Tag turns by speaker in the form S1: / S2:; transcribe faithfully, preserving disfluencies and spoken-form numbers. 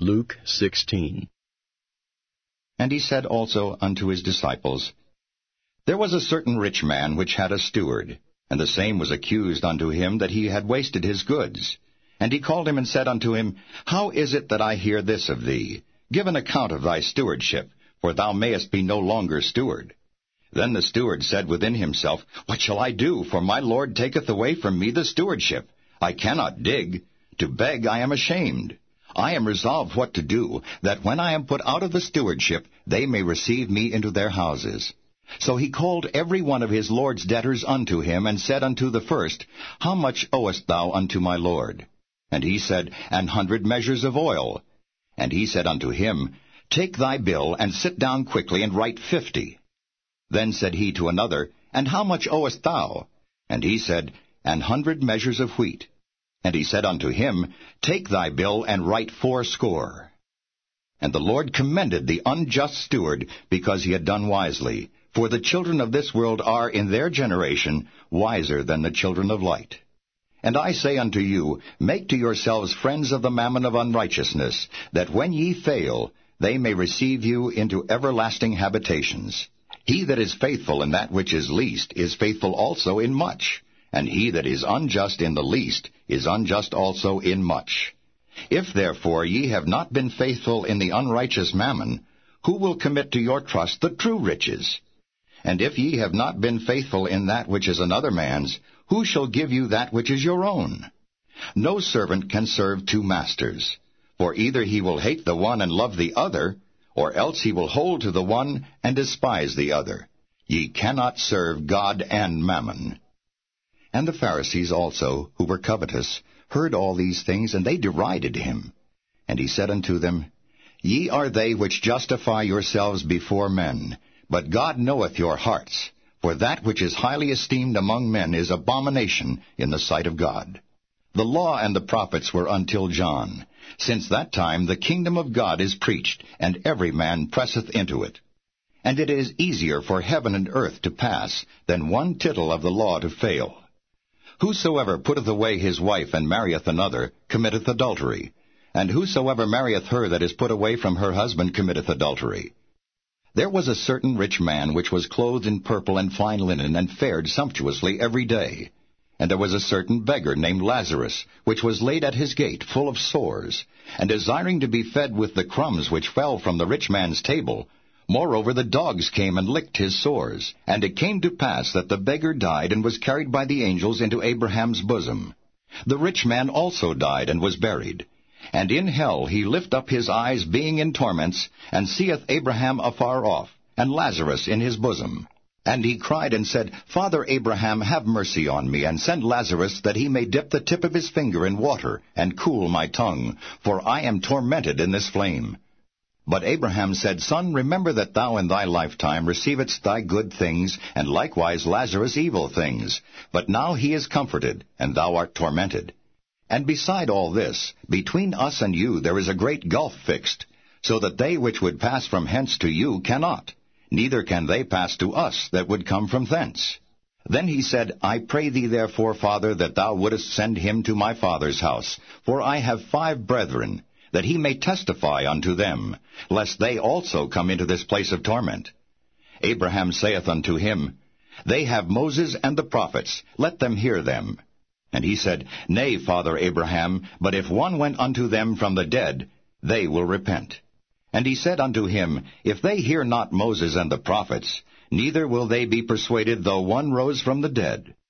S1: Luke sixteen.
S2: And he said also unto his disciples, There was a certain rich man which had a steward, and the same was accused unto him that he had wasted his goods. And he called him and said unto him, How is it that I hear this of thee? Give an account of thy stewardship, for thou mayest be no longer steward. Then the steward said within himself, What shall I do? For my Lord taketh away from me the stewardship. I cannot dig. To beg I am ashamed. I am resolved what to do, that when I am put out of the stewardship, they may receive me into their houses. So he called every one of his Lord's debtors unto him, and said unto the first, How much owest thou unto my Lord? And he said, An hundred measures of oil. And he said unto him, Take thy bill, and sit down quickly, and write fifty. Then said he to another, And how much owest thou? And he said, An hundred measures of wheat. And he said unto him, Take thy bill, and write fourscore. And the Lord commended the unjust steward, because he had done wisely. For the children of this world are in their generation wiser than the children of light. And I say unto you, Make to yourselves friends of the mammon of unrighteousness, that when ye fail, they may receive you into everlasting habitations. He that is faithful in that which is least is faithful also in much. And he that is unjust in the least is unjust also in much. If therefore ye have not been faithful in the unrighteous mammon, who will commit to your trust the true riches? And if ye have not been faithful in that which is another man's, who shall give you that which is your own? No servant can serve two masters, for either he will hate the one and love the other, or else he will hold to the one and despise the other. Ye cannot serve God and mammon. And the Pharisees also, who were covetous, heard all these things, and they derided him. And he said unto them, Ye are they which justify yourselves before men, but God knoweth your hearts. For that which is highly esteemed among men is abomination in the sight of God. The law and the prophets were until John. Since that time the kingdom of God is preached, and every man presseth into it. And it is easier for heaven and earth to pass than one tittle of the law to fail. Whosoever putteth away his wife and marrieth another committeth adultery, and whosoever marrieth her that is put away from her husband committeth adultery. There was a certain rich man which was clothed in purple and fine linen, and fared sumptuously every day. And there was a certain beggar named Lazarus, which was laid at his gate, full of sores, and desiring to be fed with the crumbs which fell from the rich man's table. Moreover, the dogs came and licked his sores. And it came to pass that the beggar died, and was carried by the angels into Abraham's bosom. The rich man also died, and was buried. And in hell he lift up his eyes, being in torments, and seeth Abraham afar off, and Lazarus in his bosom. And he cried and said, Father Abraham, have mercy on me, and send Lazarus, that he may dip the tip of his finger in water, and cool my tongue, for I am tormented in this flame. But Abraham said, Son, remember that thou in thy lifetime receivedst thy good things, and likewise Lazarus evil things. But now he is comforted, and thou art tormented. And beside all this, between us and you there is a great gulf fixed, so that they which would pass from hence to you cannot, neither can they pass to us that would come from thence. Then he said, I pray thee therefore, Father, that thou wouldest send him to my father's house, for I have five brethren, that he may testify unto them, lest they also come into this place of torment. Abraham saith unto him, They have Moses and the prophets, let them hear them. And he said, Nay, Father Abraham, but if one went unto them from the dead, they will repent. And he said unto him, If they hear not Moses and the prophets, neither will they be persuaded though one rose from the dead.